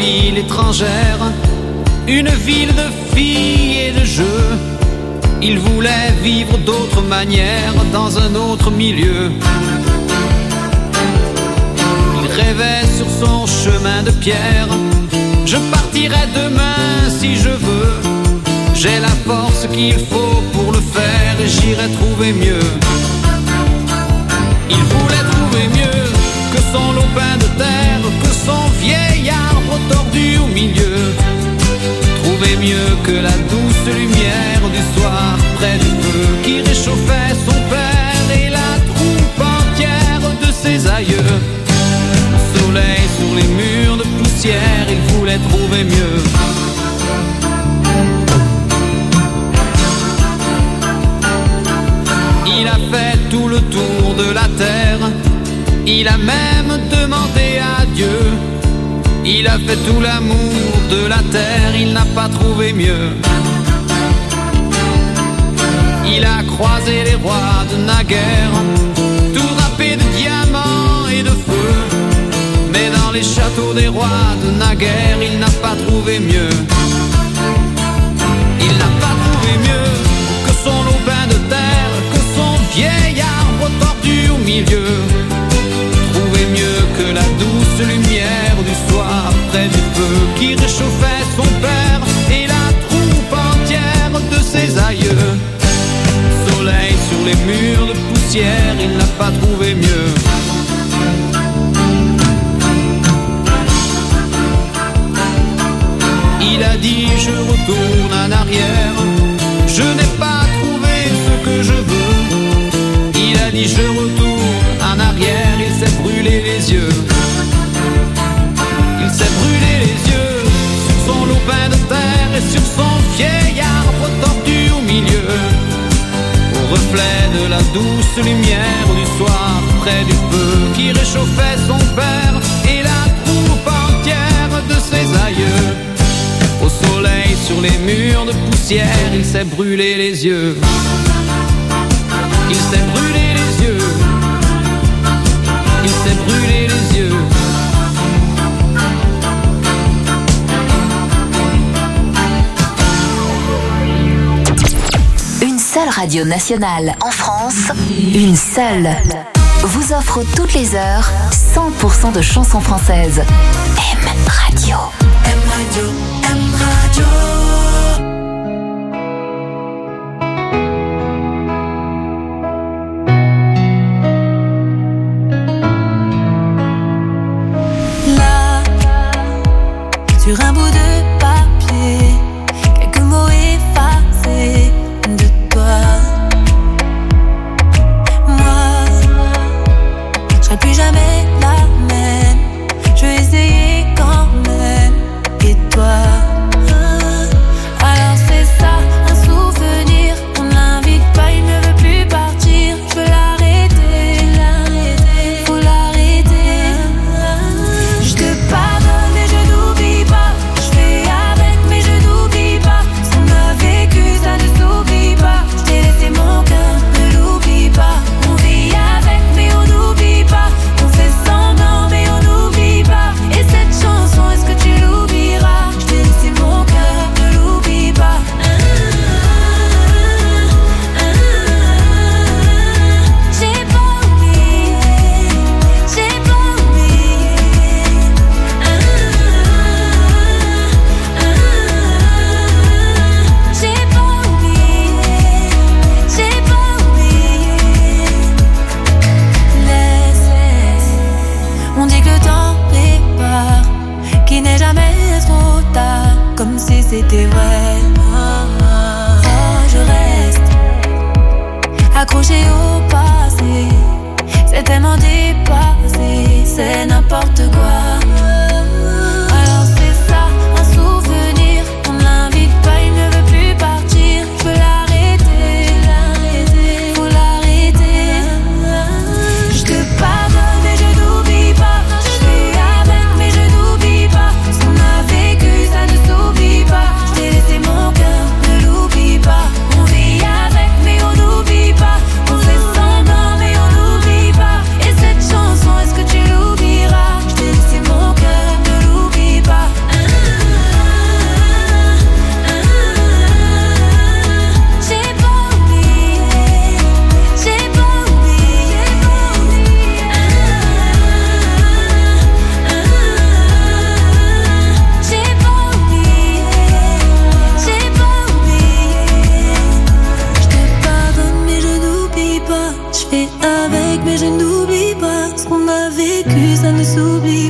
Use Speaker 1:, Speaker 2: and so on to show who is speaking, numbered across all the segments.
Speaker 1: ville étrangère, une ville de filles et de jeux. Il voulait vivre d'autres manières dans un autre milieu. Il rêvait sur son chemin de pierre. Je partirai demain si je veux. J'ai la force qu'il faut pour le faire et j'irai trouver mieux. Il voulait trouver mieux que son lopin de terre, que son vieil arbre tordu au milieu. Trouver mieux que la douce lumière du soir près du feu qui réchauffait son père et la troupe entière de ses aïeux. Soleil sur les murs de poussière, il voulait trouver mieux. Il a fait tout le tour de la terre, il a même demandé à Dieu. Il a fait tout l'amour de la terre, il n'a pas trouvé mieux. Il a croisé les rois de naguère, tout drapés de diamants et de feu. Mais dans les châteaux des rois de naguère, il n'a pas trouvé mieux. Il n'a pas trouvé mieux que son lopin de terre, que son vieil arbre tordu au milieu. Trouver mieux que la douce lumière du soir près du feu qui réchauffait son père et la troupe entière de ses aïeux. Soleil sur les murs de poussière, il n'a pas trouvé mieux. Il a dit je retourne en arrière, je n'ai pas trouvé ce que je veux. Il a dit je retourne en arrière, il s'est brûlé les yeux. Il s'est brûlé les yeux sur son lopin de terre et sur son vieil arbre tordu au milieu. Au reflet de la douce lumière du soir près du feu qui réchauffait son père et la troupe entière de ses aïeux. Au soleil sur les murs de poussière, il s'est brûlé les yeux. Il s'est brûlé les yeux. Il s'est brûlé les yeux.
Speaker 2: Une seule radio nationale en France, une seule, vous offre toutes les heures 100% de chansons françaises. M Radio.
Speaker 3: M Radio, M Radio.
Speaker 4: Là, sur un bout de papier, quelques mots effacés de toi. Moi, je serai plus jamais la même. Je vais essayer quand même. Et toi,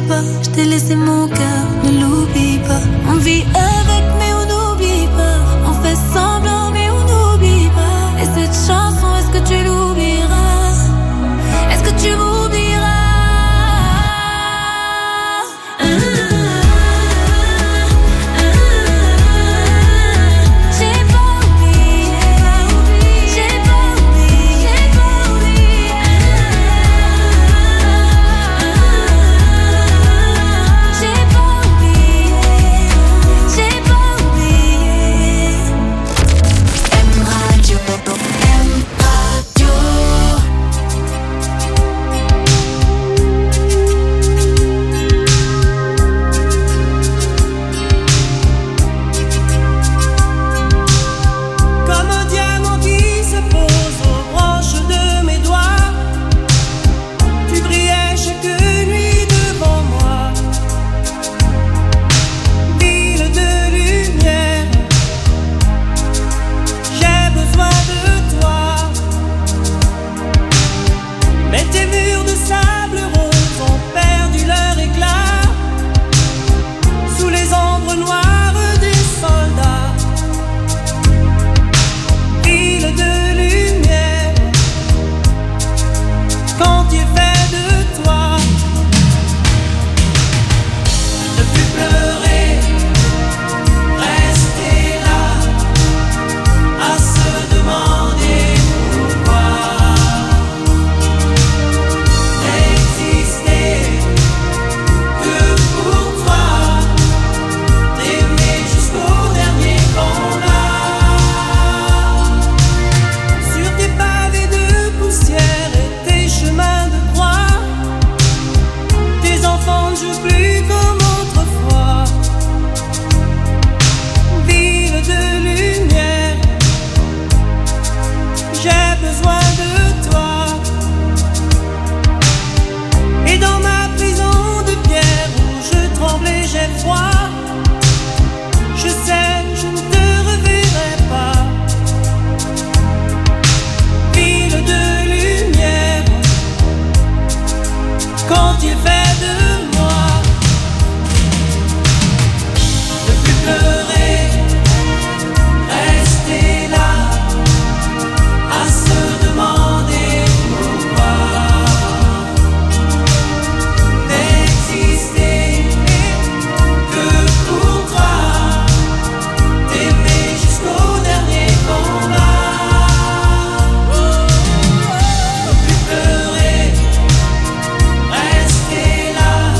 Speaker 4: t'oublie pas. Je t'ai laissé mon cœur, ne l'oublie pas. On vit avec mais on n'oublie pas. On fait semblant mais on n'oublie pas. Et cette chanson, est-ce que tu l'oublieras? Est-ce que tu m'oublieras?
Speaker 5: Rester là.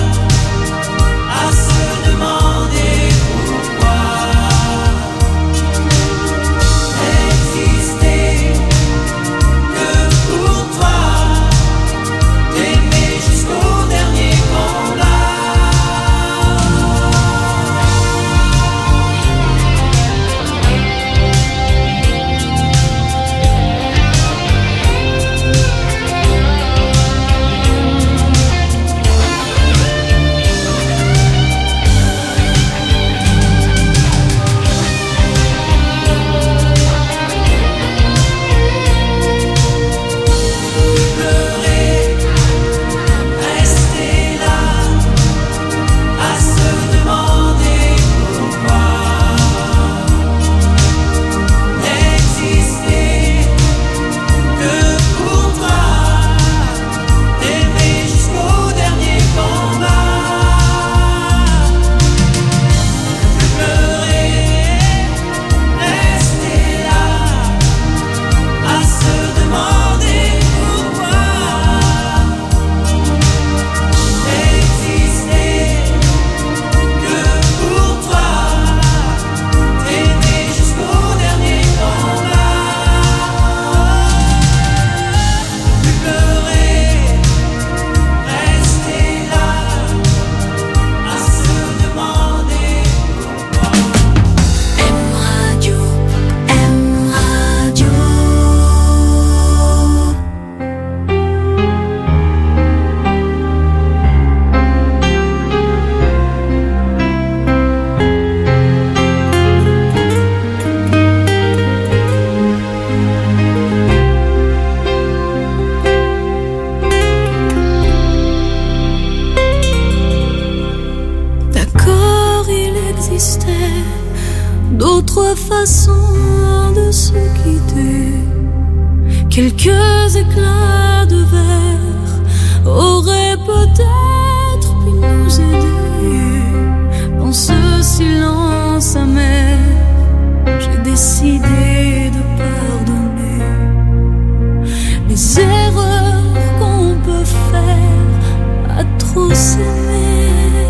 Speaker 4: d'autres façons de se quitter. Quelques éclats de verre auraient peut-être pu nous aider. Dans ce silence amer, j'ai décidé de pardonner les erreurs qu'on peut faire à trop s'aimer.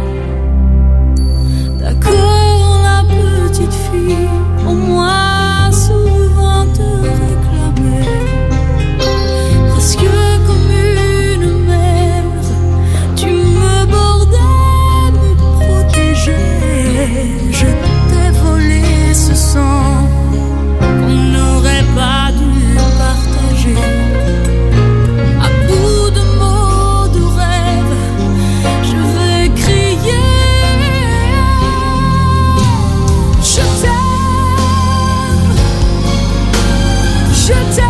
Speaker 4: D'accord, la petite fille, au moins souvent te réclamait, presque comme une mère, tu me bordais, me protégeais. Je t'ai volé ce sang qu'on n'aurait pas dû partager. À bout de mots, de rêves, je vais crier. Je t'aime, je t'aime,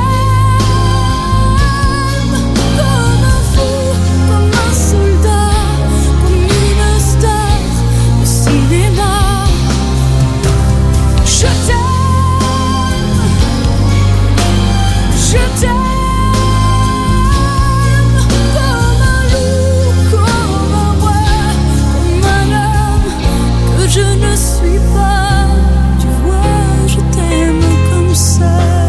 Speaker 4: comme un fou, comme un soldat, comme une star de cinéma. Je t'aime, je t'aime, comme un loup, comme un roi, comme un homme que je ne suis pas. Tu vois, je t'aime comme ça.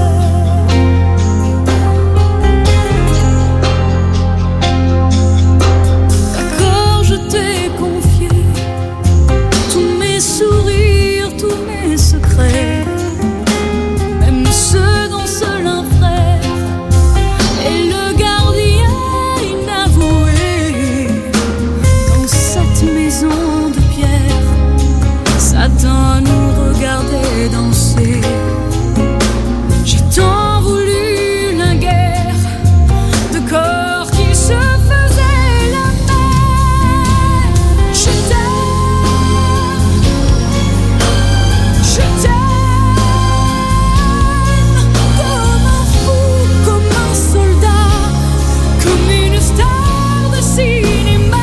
Speaker 4: D'accord, je t'ai confié tous mes sourires, tous mes secrets, même ceux dont seul un frère est le gardien inavoué. Dans cette maison de pierre, Satan nous regardait danser. J'ai tant voulu la guerre de corps qui se faisaient la paix. Je t'aime, comme un fou, comme un soldat, comme une star de cinéma.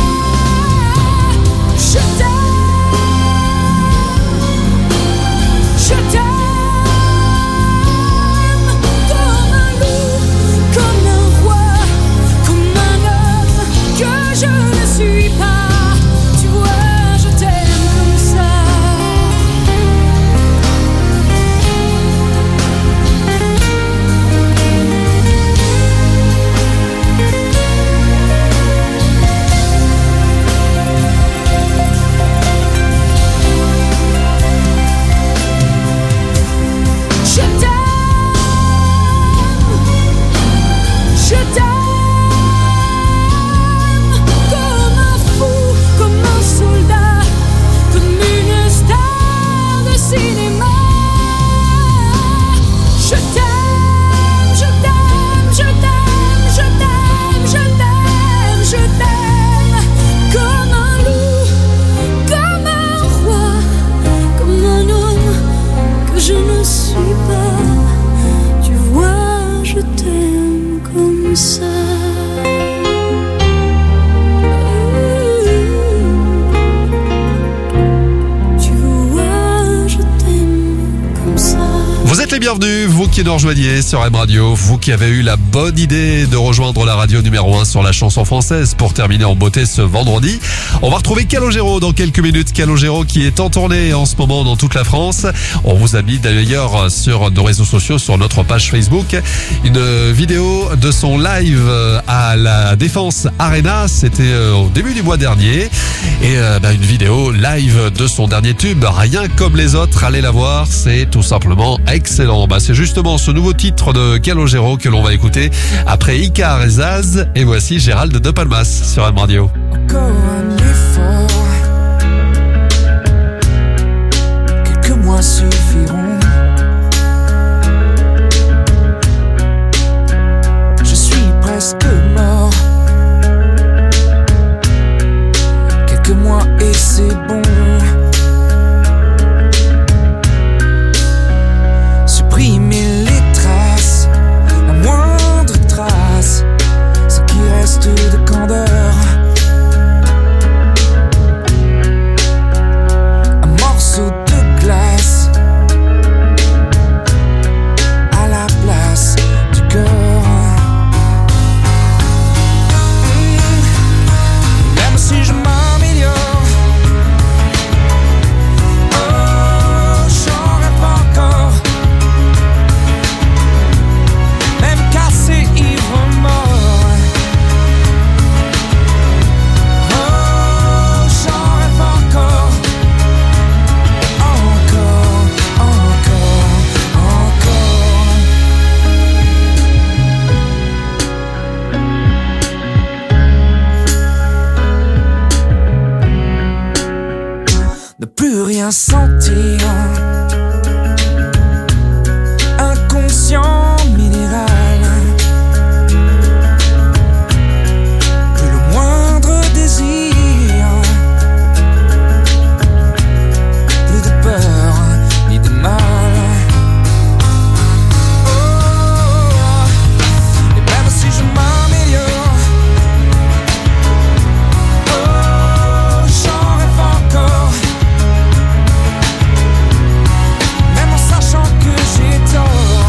Speaker 4: Je t'aime, comme un loup, comme un roi, comme un homme que je ne suis pas. Tu vois, je t'aime comme ça. Je t'aime, comme un fou, comme un soldat, comme une star de cinéma. Je t'aime, je t'aime, je t'aime, je t'aime, je t'aime, je t'aime, comme un loup, comme un roi, comme un homme que je ne suis pas. Tu vois, je t'aime comme ça. Tu vois, je t'aime comme ça.
Speaker 5: Vous êtes les bienvenus, vous qui nous rejoignez sur M Radio, vous qui avez eu la bonne idée de rejoindre la radio numéro 1 sur la chanson française pour terminer en beauté ce vendredi. On va retrouver Calogero dans quelques minutes. Calogero qui est en tournée en ce moment dans toute la France. On vous a mis d'ailleurs sur nos réseaux sociaux, sur notre page Facebook, une vidéo de son live à la Défense Arena. C'était au début du mois dernier. Et une vidéo live de son dernier tube, Rien comme les autres. Allez la voir, c'est tout simplement excellent. C'est justement ce nouveau titre de Calogero que l'on va écouter après Icar et Zaz. Et voici Gérald de Palmas sur M Radio.
Speaker 6: Encore un effort, quelques mois suffiront. Je suis presque mort, quelques mois et c'est bon. Supprimer les traces, la moindre trace, ce qui reste de candeur. Un morceau de glace rien sentir. Inconscient minéral, plus le moindre désir, plus de peur ni de mal. Et même si je m'améliore, j'en rêve encore. Même en sachant que j'ai tort.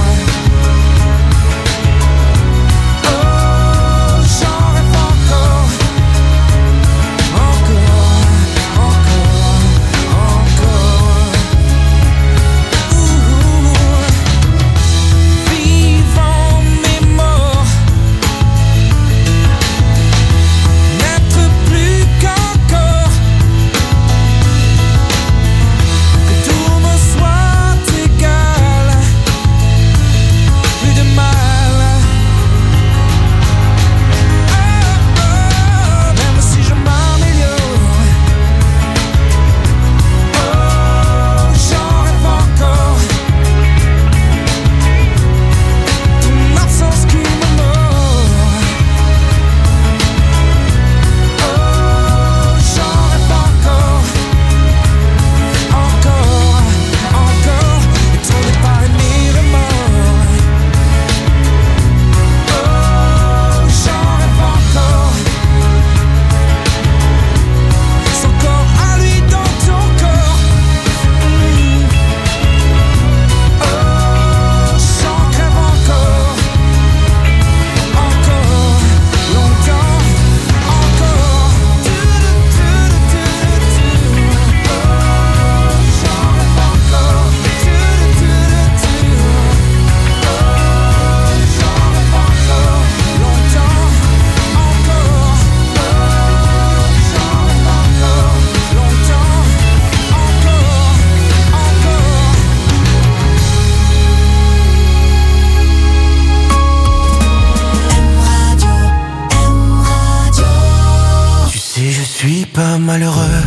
Speaker 6: Malheureux,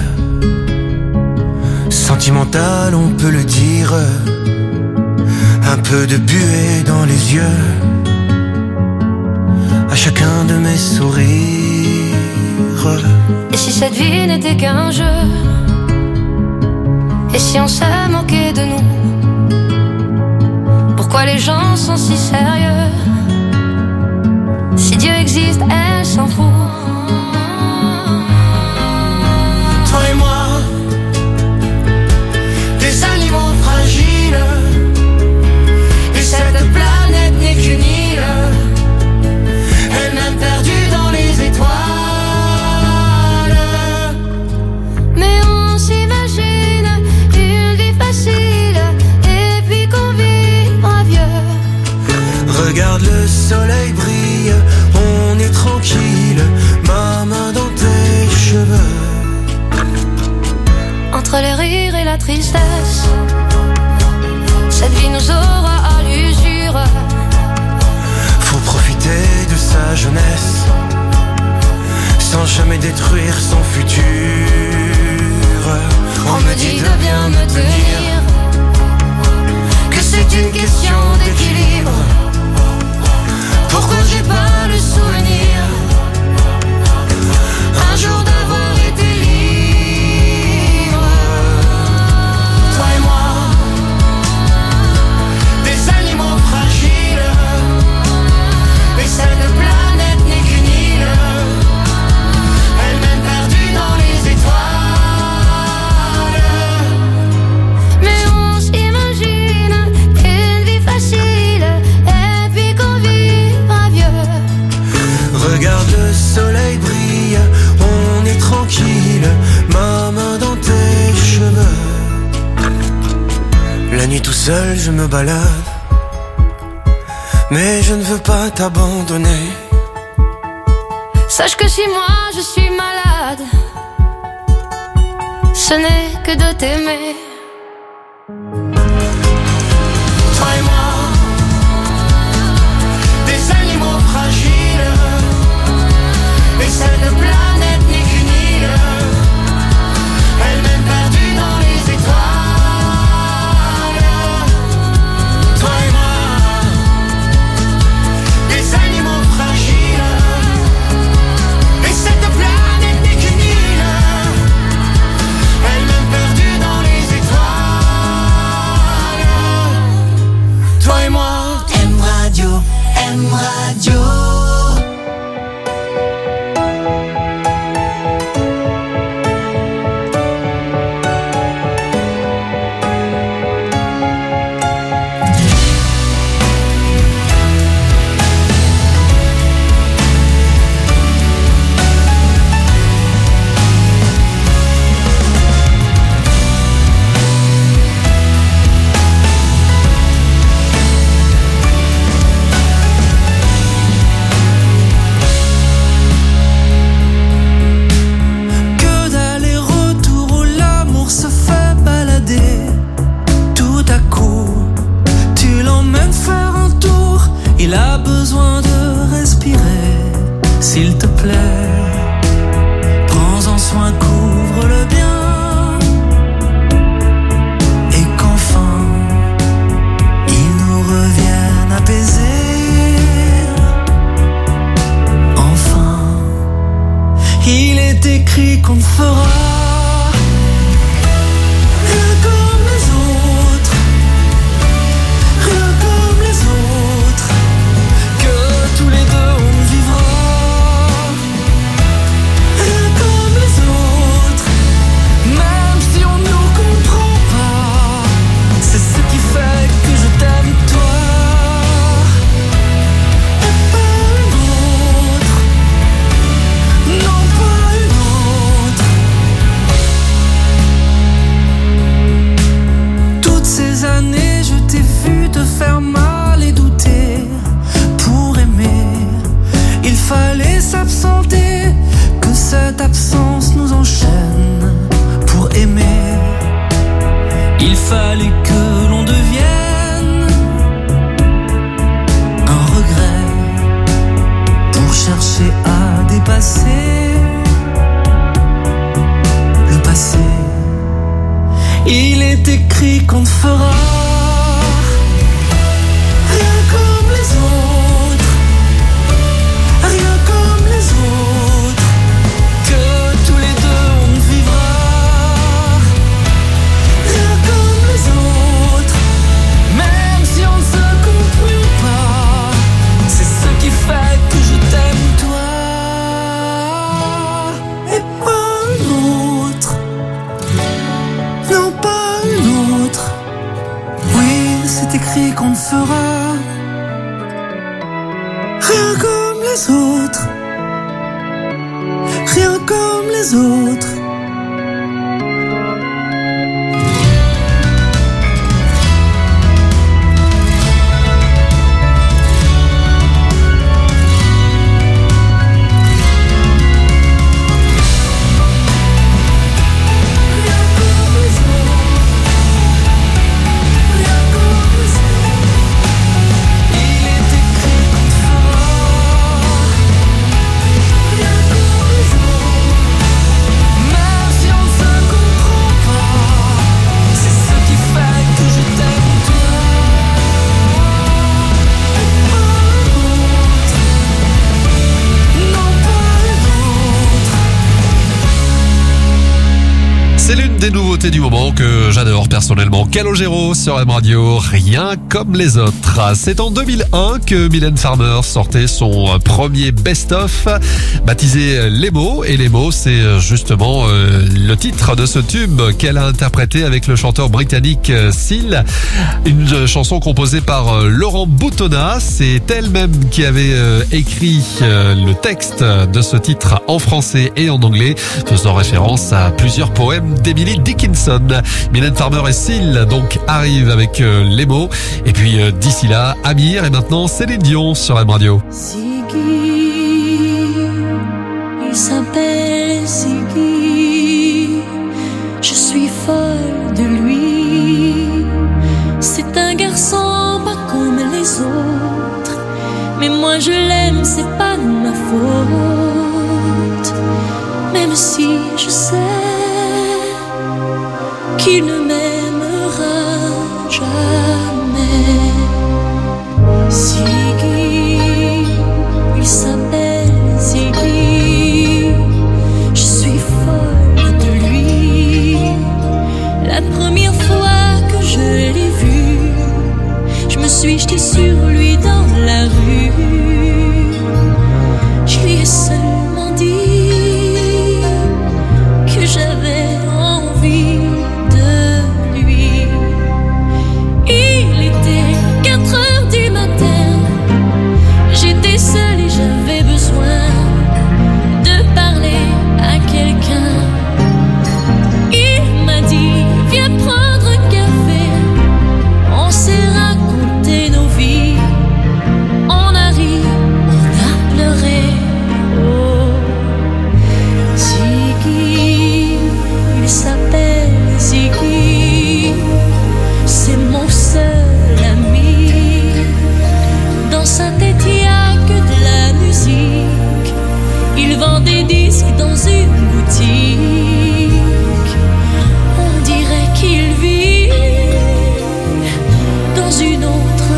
Speaker 6: sentimental, on peut le dire. Un peu de buée dans les yeux, à chacun de mes sourires.
Speaker 7: Et si cette vie n'était qu'un jeu? Et si on se moquait de nous? Pourquoi les gens sont si sérieux? Si Dieu existe, elle s'en fout.
Speaker 3: Toi et moi, des animaux fragiles, et cette planète n'est qu'une île, elle-même perdue dans les étoiles.
Speaker 7: Mais on s'imagine une vie facile, et puis qu'on vivra vieux.
Speaker 6: Regarde le soleil brille, on est tranquille, ma main dans tes cheveux.
Speaker 7: Entre les rires et la tristesse, cette vie nous aura à l'usure.
Speaker 6: Faut profiter de sa jeunesse, sans jamais détruire son futur.
Speaker 7: On me dit de bien me tenir,
Speaker 3: que c'est une question d'équilibre. Pourquoi j'ai pas le souvenir un jour d'avoir été libre? Toi et moi, des animaux fragiles, et cette planète n'est qu'une île, elle-même perdue dans les étoiles.
Speaker 7: mais on s'imagine une vie facile, et puis qu'on vivra vieux.
Speaker 6: Regarde le soleil brille, on est tranquille, ma main dans tes cheveux. La nuit tout seul je me balade, mais je ne veux pas t'abandonner.
Speaker 7: Sache que si moi je suis malade, ce n'est que de t'aimer.
Speaker 3: Toi et moi, des animaux fragiles, et cette planète n'est qu'une île, elle-même perdue dans les étoiles.
Speaker 6: soins couvrent le bien et qu'enfin ils nous reviennent apaisés. Enfin, il est écrit qu'on ne fera rien comme les autres, rien comme les autres, que tous les deux on vivra rien comme les autres, même si on nous comprend pas. C'est ce qui fait que je t'aime toi et pas une autre, non pas une autre. Toutes ces années je t'ai vu te faire mal et douter. Pour aimer, il fallait s'absenter, que cette absence nous enchaîne. Pour aimer, il fallait que l'on devienne un regret pour chercher à dépasser le passé. Il est écrit qu'on ne fera rien comme les autres, rien comme les autres, que tous les deux on vivra rien comme les autres, même si on ne se comprend pas. C'est ce qui fait que je t'aime toi et pas une autre, non pas une autre. Oui, c'est écrit qu'on ne fera rien comme les autres, rien comme les autres. Il est écrit qu'on ne fera rien comme les autres, même si on ne se comprend pas. C'est ce qui fait que je t'aime toi et pas une autre, non pas une autre.
Speaker 5: C'est l'une des nouveautés du moment que j'adore personnellement. Calogero sur M Radio, rien comme les autres. C'est en 2001 que Mylène Farmer sortait son premier best-of baptisé Les mots. Et Les mots, c'est justement le titre de ce tube qu'elle a interprété avec le chanteur britannique Seal. Une chanson composée par Laurent Boutonnat. C'est elle-même qui avait écrit le texte de ce titre en français et en anglais, faisant référence à plusieurs poèmes d'Emily Dickinson. Mylène Farmer et Seal donc arrivent avec Les mots. Et puis d'ici là, Amir et maintenant Céline Dion sur M Radio.
Speaker 4: Ziggy, il s'appelle Ziggy. Je suis folle de lui. C'est un garçon pas comme les autres, mais moi je l'aime, c'est pas de ma faute. Même si je sais qu'il ne m'aimera jamais. Ziggy, il s'appelle Ziggy. Je suis folle de lui. La première fois que je l'ai vu, je me suis jetée sur lui dans la rue. Je lui ai seulement dit que je des disques dans une boutique. On dirait qu'il vit dans une autre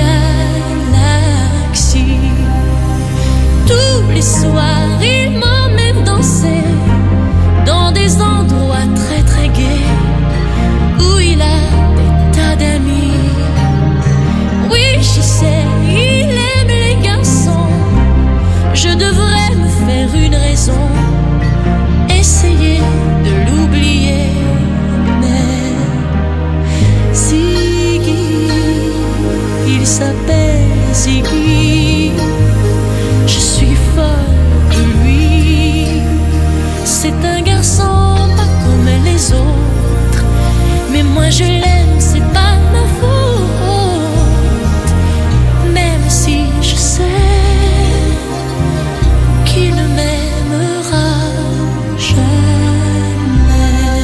Speaker 4: galaxie. Tous les soirs, il m'emmène danser dans des endroits très très gais où il a des tas d'amis. Oui, je sais, il aime les garçons. Je devrais me faire une raison, essayer de l'oublier. Mais Ziggy, il s'appelle Ziggy. Je suis folle de lui. C'est un garçon pas comme les autres, mais moi je l'aime, c'est pas ma faute. Même si je sais qu'il ne m'aimera jamais.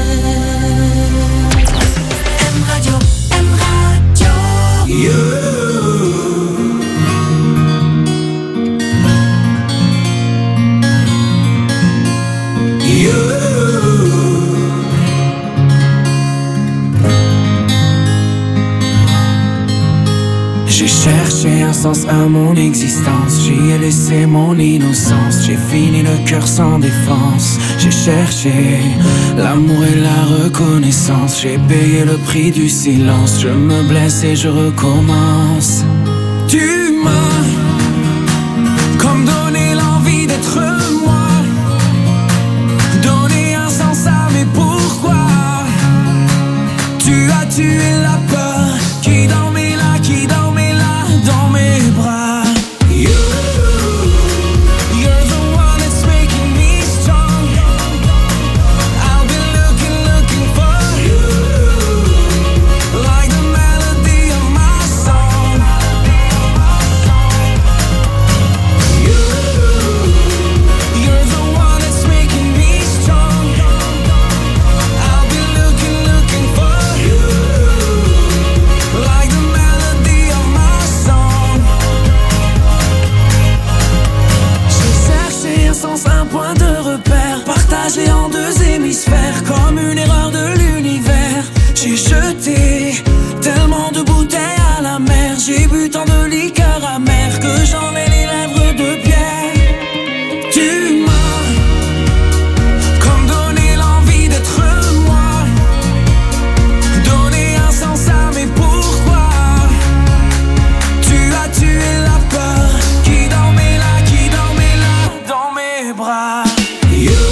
Speaker 4: M Radio, M Radio.
Speaker 6: J'ai cherché un sens à mon existence, j'y ai laissé mon innocence, j'ai fini le cœur sans défense. J'ai cherché l'amour et la reconnaissance, j'ai payé le prix du silence, je me blesse et je recommence. Tu m'as comme donné l'envie d'être moi, donné un sens à mes pourquoi. Tu as tué la peur qui dormait là, qui dormait là dans mes bras. You're the one that's making me strong. I've been looking for you, like the melody of my song. You're the one that's making me strong. I've been looking for you, like the melody of my song. J'ai cherché un sens, un point de repère, partagé en deux hémisphères, comme une erreur de l'univers. J'ai jeté tellement de bouteilles à la mer, j'ai bu tant de liqueurs amères que j'en ai les lèvres de pierre. Tu m'as comme donné l'envie d'être moi, donné un sens à mes pourquoi. Tu as tué la peur qui dormait là dans mes bras. You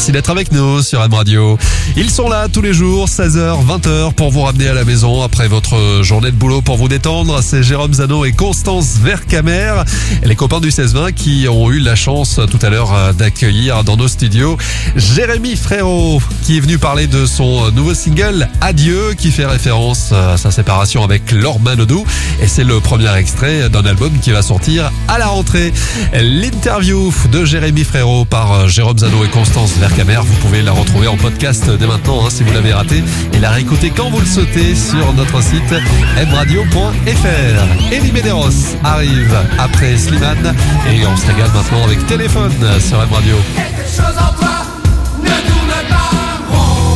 Speaker 5: Merci d'être avec nous sur M Radio. Ils sont là tous les jours, 16h, 20h, pour vous ramener à la maison après votre journée de boulot, pour vous détendre. C'est Jérôme Zano et Constance Vercamer, les copains du 16-20 qui ont eu la chance tout à l'heure d'accueillir dans nos studios Jérémy Frérot, qui est venu parler de son nouveau single Adieu, qui fait référence à sa séparation avec Laure Manodou. Et c'est le premier extrait d'un album qui va sortir à la rentrée. L'interview de Jérémy Frérot par Jérôme Zano et Constance Vercamer, vous pouvez la retrouver en podcast dès maintenant si vous l'avez raté, et la réécouter quand vous le souhaitez sur notre site mradio.fr. Elie Medeiros arrive après Slimane et on se régale maintenant avec Téléphone sur M Radio.
Speaker 3: Quelque chose en toi ne tourne pas rond.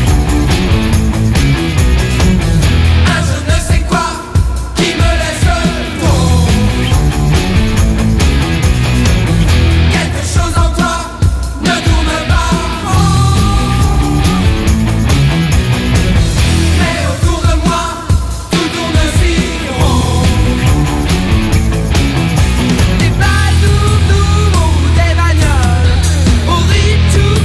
Speaker 3: Un je ne sais quoi qui me laisse le ton. Quelque chose en toi ne tourne pas rond. Mais autour de moi, tout tourne si rond. Des balles ou des bagnoles au rythme.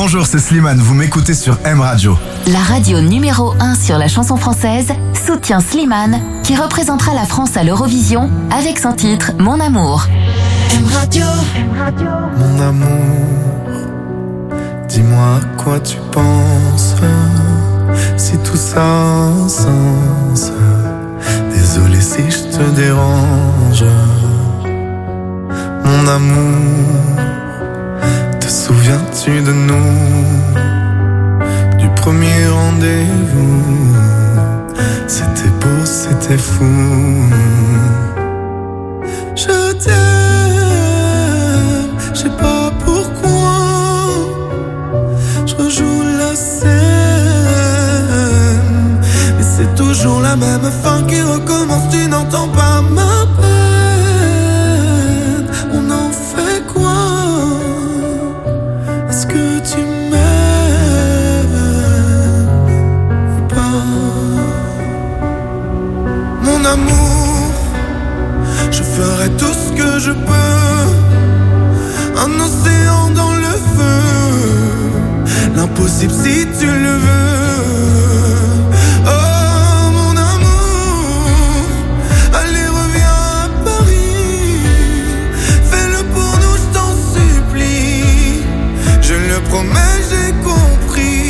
Speaker 8: Bonjour, c'est Slimane, vous m'écoutez sur M Radio.
Speaker 2: La radio numéro 1 sur la chanson française soutient Slimane, qui représentera la France à l'Eurovision avec son titre Mon Amour.
Speaker 4: M Radio.
Speaker 6: Mon amour, dis-moi à quoi tu penses, si tout ça a un sens. Désolé si je te dérange. Mon amour, te souviens-tu de nous, du premier rendez-vous? C'était beau, c'était fou. Je t'aime, je sais pas pourquoi. Je rejoue la scène, mais c'est toujours la même fin qui recommence. Tu n'entends pas ma peine. On en fait quoi? Est-ce que tu m'aimes ou pas? Mon amour, je ferai tout ce que je peux. Un océan dans le feu, l'impossible si tu le veux. Oh mon amour, allez reviens à Paris. Fais-le pour nous, je t'en supplie. Je le promets, j'ai compris.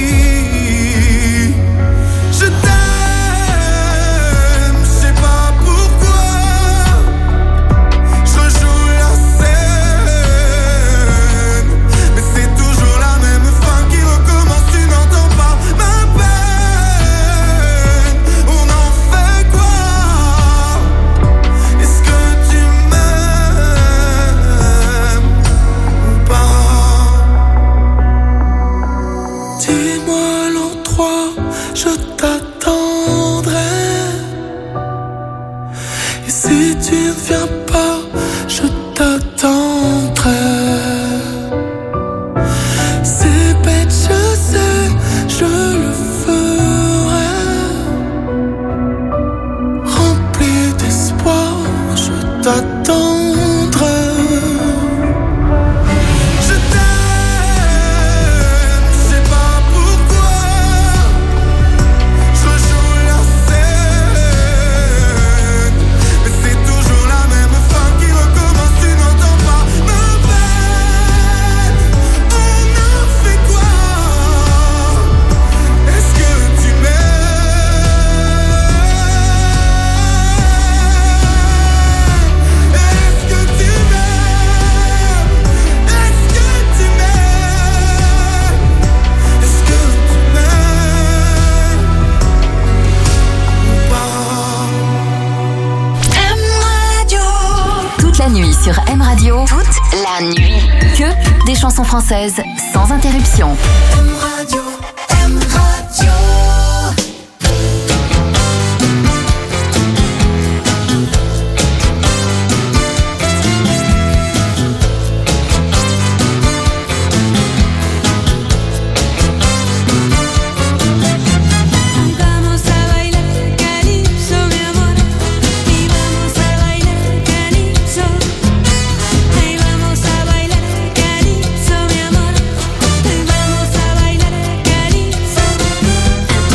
Speaker 6: Je t'aime, je sais pas pourquoi. Je rejoue la scène, mais c'est toujours la même fin qui recommence. Tu n'entends pas ma peine. On en fait quoi? Est-ce que tu m'aimes ou pas? Dis-moi l'endroit, je t'attendrai. Et si tu ne viens pas, je t'attendrai. C'est bête, je sais, je le ferai. Rempli d'espoir, je t'attendrai. Je t'aime, je sais pas pourquoi. Je rejoue la scène, mais c'est toujours la même fin qui recommence. Tu n'entends pas ma peine. On a fait quoi? Est-ce que tu m'aimes? Est-ce que tu m'aimes? Est-ce que tu m'aimes? Est-ce que tu m'aimes ou pas?
Speaker 4: M Radio.
Speaker 2: Toute la nuit sur M Radio. Toute la nuit. Que des chansons françaises sans interruption.
Speaker 4: M Radio. M Radio.
Speaker 7: Vamos a bailar calypso, mi amor, y vamos a bailar calypso. Y vamos a bailar calypso, mi amor, y vamos a bailar calypso.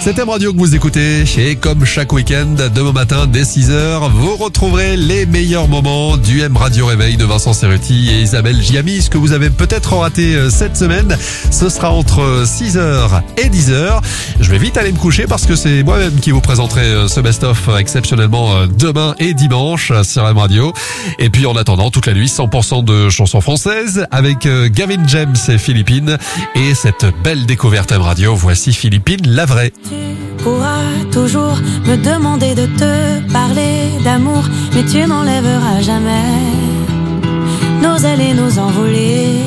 Speaker 5: C'est M Radio que vous écoutez et comme chaque week-end, demain matin dès 6h, vous retrouverez les meilleurs moments du M Radio Réveil de Vincent Cerruti et Isabelle Giami. Ce que vous avez peut-être raté cette semaine, ce sera entre 6h et 10h. Je vais vite aller me coucher parce que c'est moi-même qui vous présenterai ce best-of exceptionnellement demain et dimanche sur M Radio. Et puis en attendant, toute la nuit, 100% de chansons françaises avec Gavin James et Philippines. Et cette belle découverte M Radio, voici Philippines, la vraie.
Speaker 4: Tu pourras toujours me demander de te parler d'amour, mais tu n'enlèveras jamais nos ailes et nos envolées.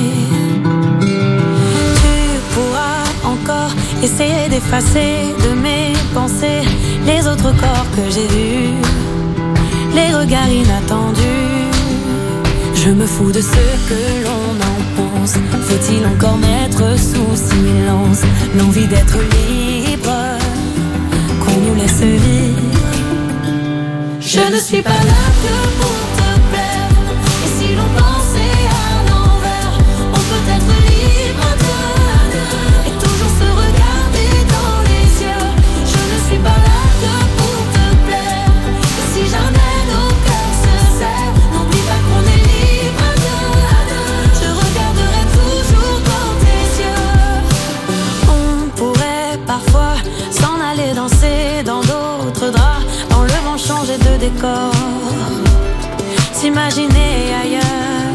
Speaker 4: Tu pourras encore essayer d'effacer de mes pensées les autres corps que j'ai vus, les regards inattendus. Je me fous de ce que l'on en pense. Faut-il encore mettre sous silence l'envie d'être libre, qu'on nous laisse vivre? Je ne suis pas là que pour te plaire. Et si l'on pensait à l'envers, on peut être libre à deux et toujours se regarder dans les yeux. Je ne suis pas là que pour te plaire. Et si jamais nos cœurs se serrent, n'oublie pas qu'on est libre à deux. Je regarderai toujours dans tes yeux. On pourrait parfois s'en aller danser dans d'autres draps, en le vent changer de décor, s'imaginer ailleurs.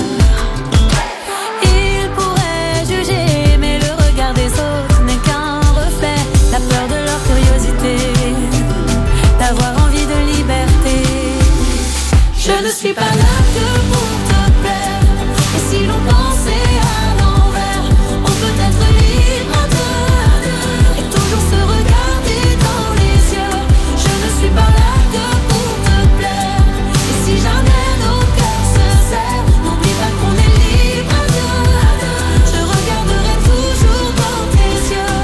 Speaker 4: Ils pourraient juger, mais le regard des autres n'est qu'un reflet, la peur de leur curiosité, d'avoir envie de liberté. Je ne suis pas là que pour te plaire. Et si l'on pensait à l'envers, on peut être libre à deux et toujours se regarder dans les yeux. Je ne suis pas là que pour te plaire. Et si jamais nos cœurs se serrent, n'oublie pas qu'on est libre à deux. Je regarderai toujours dans tes yeux.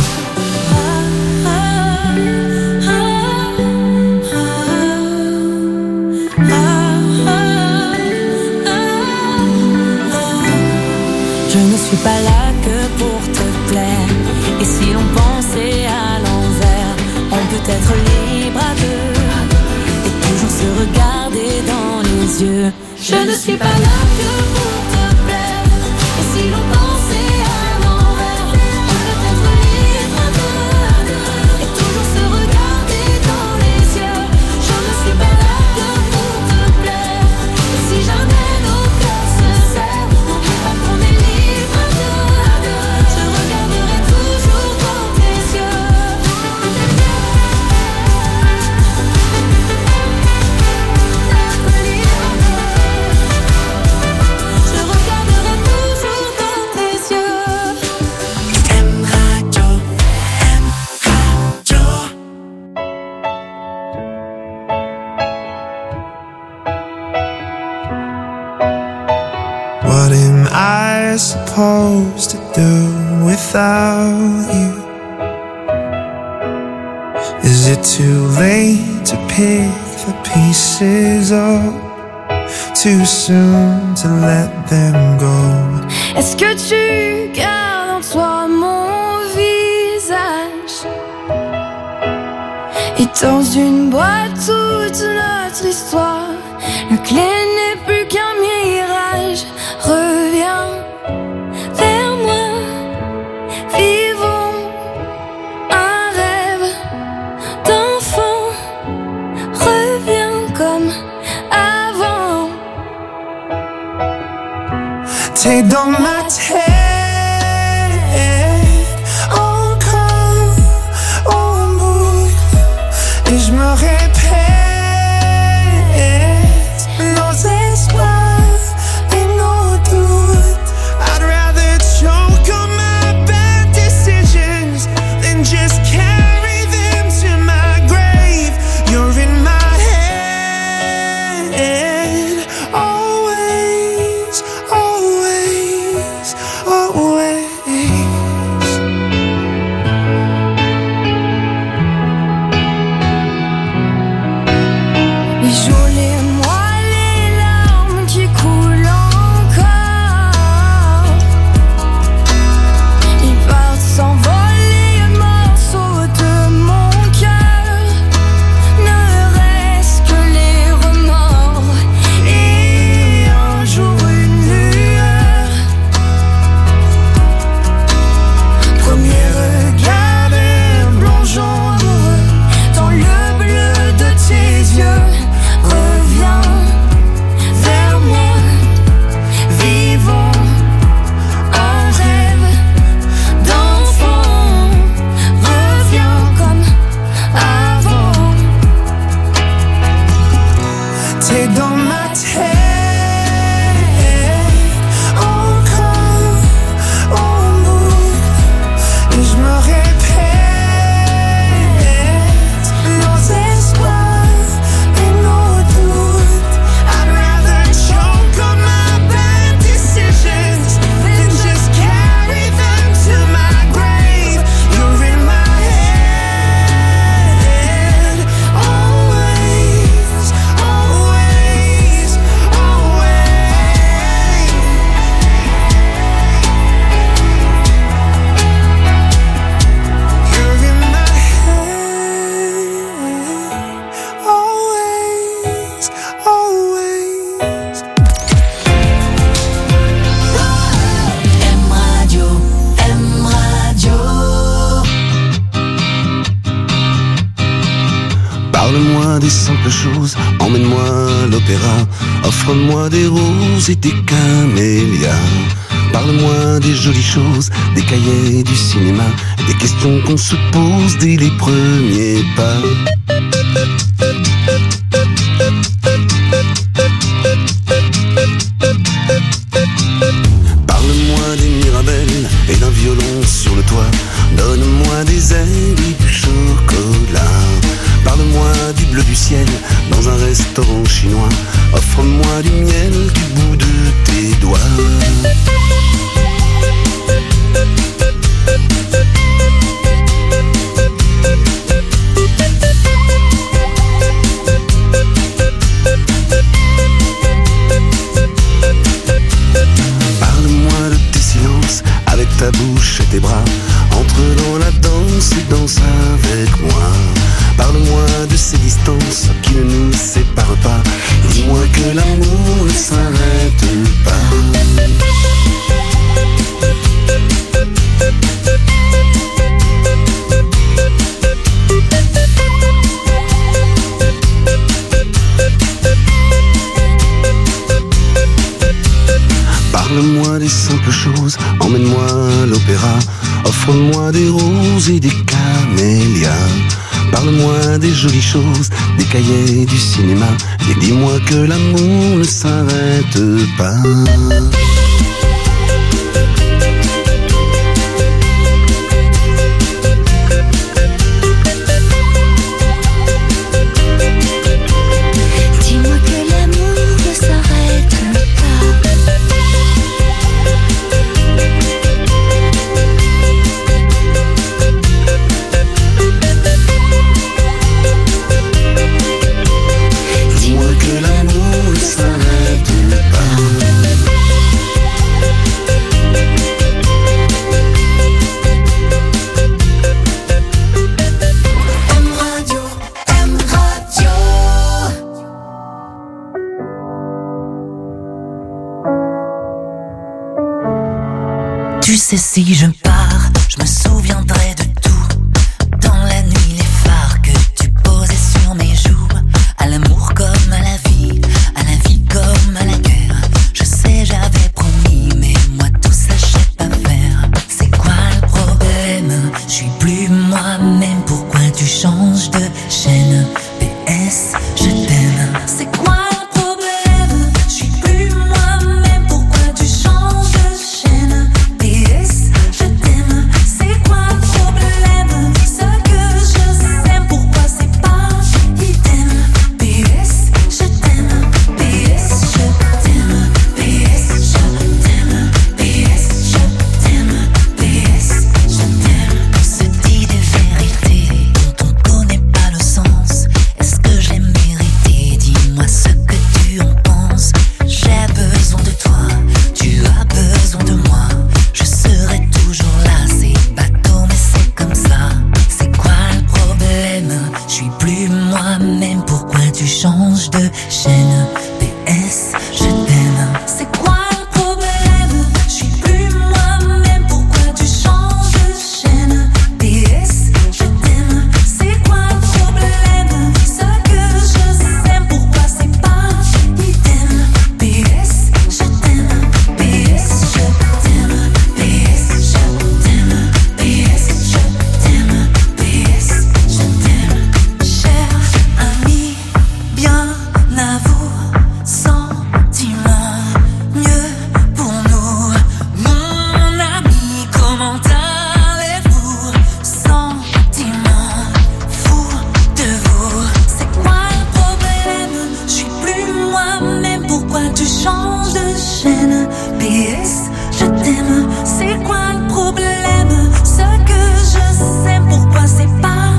Speaker 4: Je ne suis pas là que pour te plaire. Et si l'on pensait à l'envers, on peut être libre à deux et toujours se regarder dans les yeux. Je ne suis pas là que pour te plaire. Et si l'on pensait à l'envers, on peut être libre à deux et toujours se regarder dans les yeux. Je ne suis pas là que pour te plaire. Et si jamais nos cœurs se serrent, n'oublie pas qu'on est libre à deux. Je regarderai toujours dans tes yeux. Je regarderai toujours dans tes yeux. M Radio, M Radio.
Speaker 6: What am I supposed to do without you? Is it too late to pick the pieces up? Too soon to let them go?
Speaker 4: Est-ce que tu gardes en toi mon visage? Et dans une boîte toute notre histoire, le clé n'est plus qu'un mirage. Reviens vers moi, vivons un rêve d'enfant. Reviens comme avant.
Speaker 6: T'es dans ma tête encore en boucle et je me répète nos
Speaker 9: Parle-moi des simples choses, emmène-moi à l'opéra. Offre-moi des roses et des camélias. Parle-moi des jolies choses, des cahiers du cinéma, des questions qu'on se pose dès les premiers pas. Parle-moi des Mirabelles et d'un violon sur le toit. Donne-moi des ailes et du chocolat. Parle-moi du bleu du ciel dans un restaurant chinois. Offre-moi du miel du bout de tes doigts. Parle-moi de tes silences avec ta bouche et tes bras. Entre dans la danse et danse avec moi. Parle-moi de ces distances qui ne nous séparent pas. Dis-moi que l'amour ne s'arrête pas. Parle-moi des simples choses, emmène-moi à l'opéra. Offre-moi des roses et des camélias. Parle-moi des jolies choses, des cahiers du cinéma. Et dis-moi que l'amour ne s'arrête pas.
Speaker 4: Dis-moi que l'amour ne s'arrête pas.
Speaker 9: Dis-moi que l'amour ne s'arrête pas.
Speaker 3: M Radio, M Radio.
Speaker 10: Tu sais, si je pars, je me souviendrai de tout. Dans la nuit, les phares que tu posais sur mes joues. À l'amour comme à la vie comme à la guerre. Je sais, j'avais promis, mais moi tout ça, je sais pas faire. C'est quoi le problème? Je suis plus moi-même, pourquoi tu changes de chaîne? PS, je t'aime. C'est quoi le problème? Je suis plus moi-même, pourquoi tu changes de chaîne? PS, je t'aime. C'est quoi le problème? Ce que je sais, pourquoi c'est pas idem? PS, je t'aime. PS, je t'aime. PS, je t'aime. PS, je t'aime. PS, je t'aime. On se dit des vérités dont on connaît pas le sens. Est-ce que j'ai mérité? Dis-moi ce que tu en penses. J'ai besoin de toi, tu as besoin de moi. Je serai toujours là, c'est bateau mais c'est comme ça. C'est quoi le problème? Je suis plus moi-même, pourquoi tu changes de chaîne? PS, je t'aime. C'est quoi le problème? Je suis plus moi-même, pourquoi tu changes de chaîne? PS, je t'aime. C'est quoi le problème? Ce que je sais, pourquoi c'est pas idem? PS, je t'aime. PS, je t'aime. PS, je t'aime. PS, je t'aime. PS, je t'aime. Cher ami, bien à vous, sentiment mieux pour nous. Mon ami, comment allez-vous? Sentiment fou de vous. C'est quoi le problème? Je suis plus moi-même, pourquoi tu changes de chaîne? PS, je t'aime. C'est quoi le problème? Ce que je sais, pourquoi c'est pas